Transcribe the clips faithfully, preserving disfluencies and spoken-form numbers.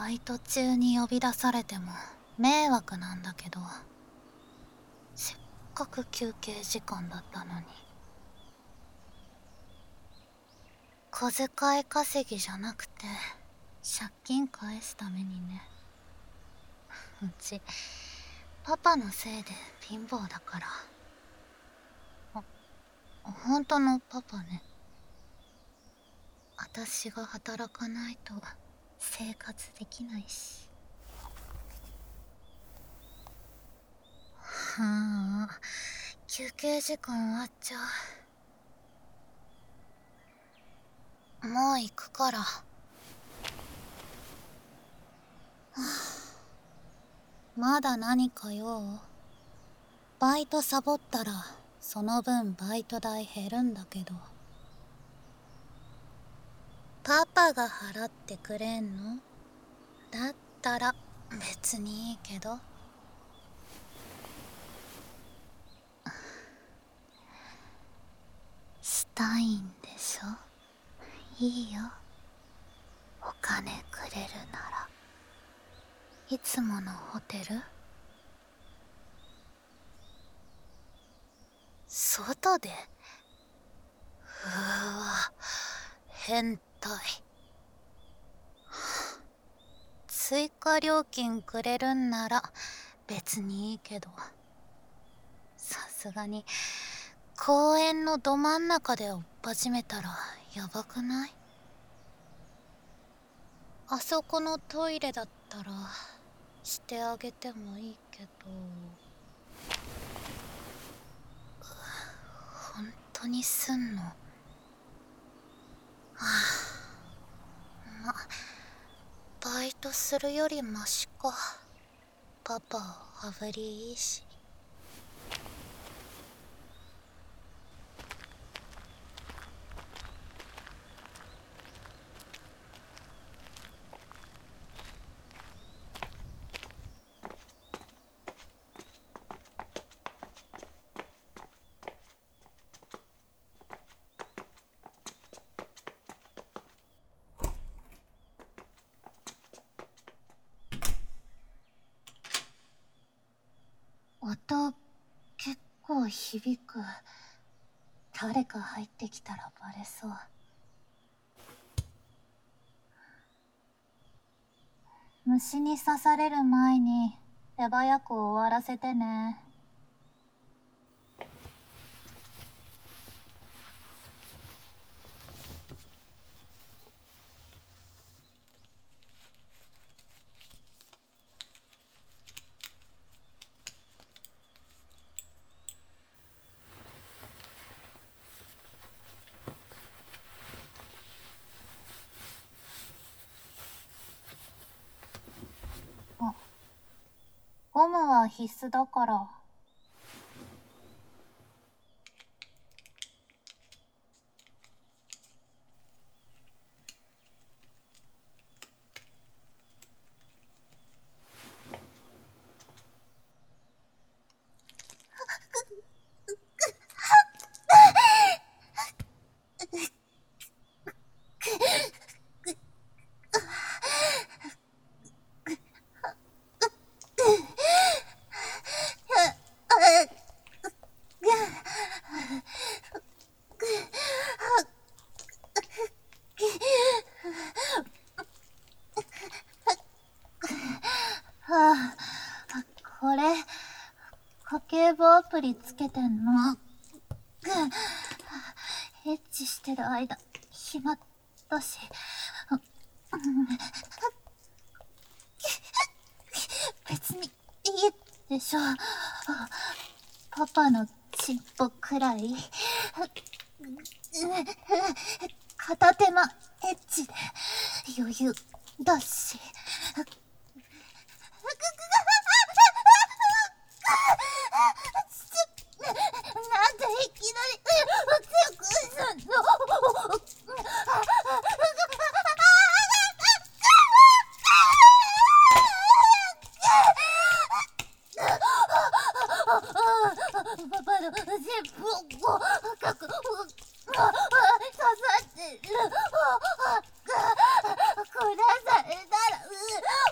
バイト中に呼び出されても迷惑なんだけど、せっかく休憩時間だったのに。小遣い稼ぎじゃなくて借金返すためにね。うちパパのせいで貧乏だから。あ、本当のパパね。私が働かないと生活できないし。はあ、休憩時間終わっちゃう。もう行くから。はあ、まだ何か用？バイトサボったらその分バイト代減るんだけど。パパが払ってくれんの？だったら別にいいけど。したいんでしょ？いいよ。お金くれるなら。いつものホテル？外で？うわ、変態。追加料金くれるんなら別にいいけど、さすがに公園のど真ん中で追っ始めたらやばくない？あそこのトイレだったらしてあげてもいいけど。本当にすんの？はあ、ま、バイトするよりマシか。パパ羽振りいいし。音結構響く。誰か入ってきたらバレそう。虫に刺される前に手早く終わらせてね。あ、ゴムは必須だから。はあ、これ家計簿アプリつけてんの？エッチしてる間暇だし。別にいいでしょ。パパのチンポくらい片手間エッチで余裕だし。なんでいきなり強くすんの？パパのチンポを深く刺さってる。こらされたら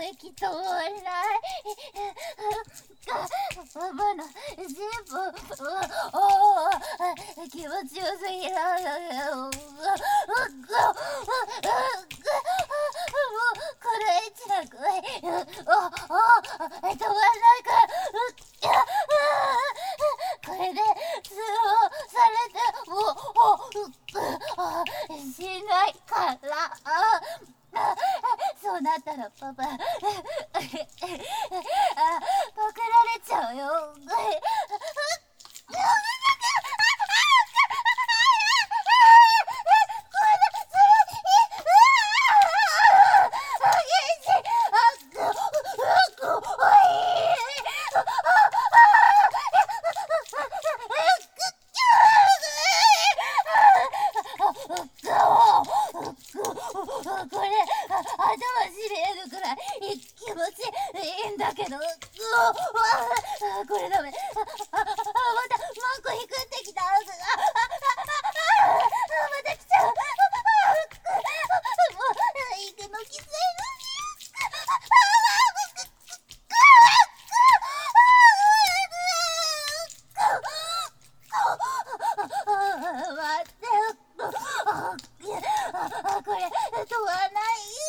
息止まらない。パパの全部、おお、気持ちよすぎる。もうこのエッチな声、おお、止まらないから。これで通報されてもうしないから。そうなったらパパパクられちゃうよ。これ頭しびれるくらい気持ちいいんだけど、うわこれダメ。ああまたマンコ引くってきた。ああまた来ちゃう。もう行くのきついのに。待って。これ止まらない。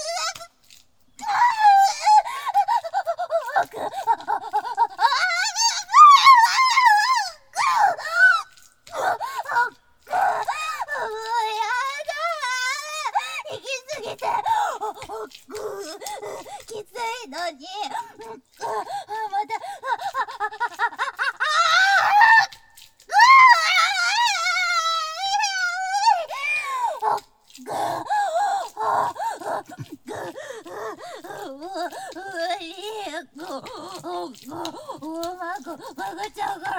きついのにまた曲がっちゃうから。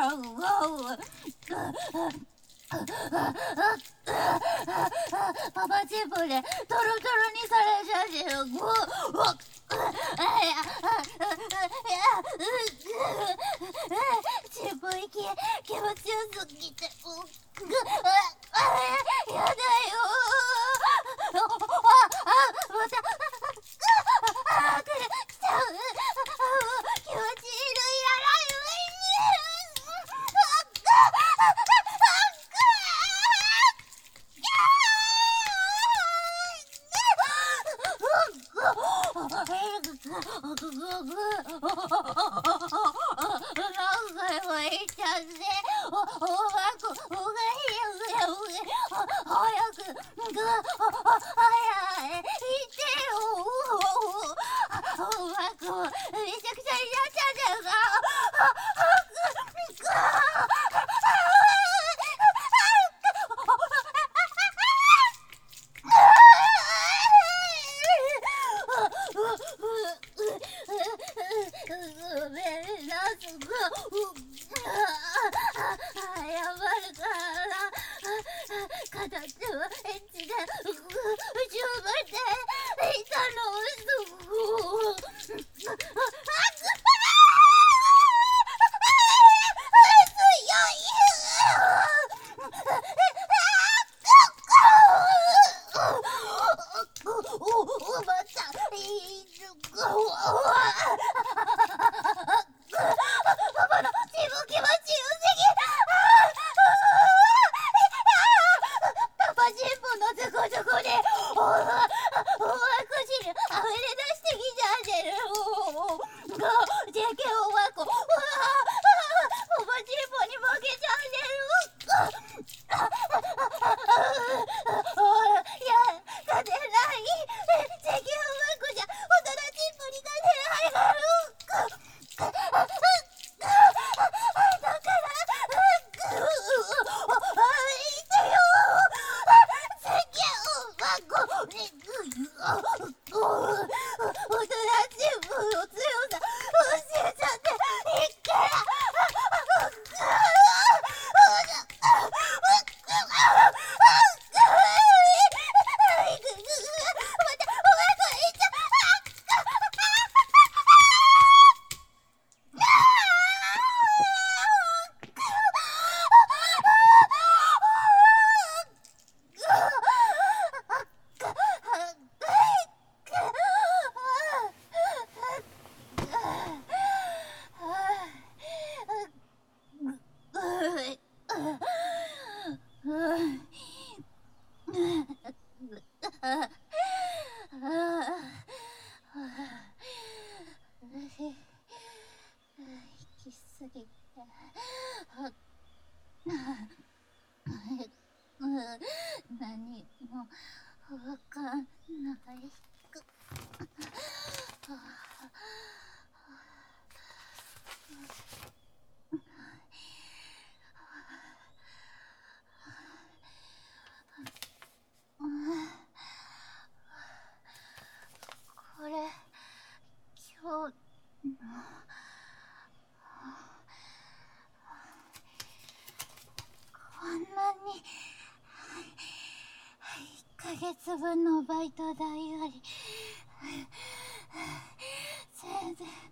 パパチンポでトロトロにされちゃうし、チンポ息気持ちよすぎてやだよ。また来ちゃう。気持ちいいのいらない上に。何回も言っちゃって、おおばこ、おがいよ、早く、早い、言ってよ。おばこ、めちゃくちゃになっちゃってるから。ごめんなすご謝るから片手はエッチで後ろまでいたのすごおばちゃんいるかパパのチンポ気持ちよすぎ。パパチンポのズコズコでおばおば口にきすぎて何もわかんない。これ今日のこんなにいっかげつぶんのバイト代より全然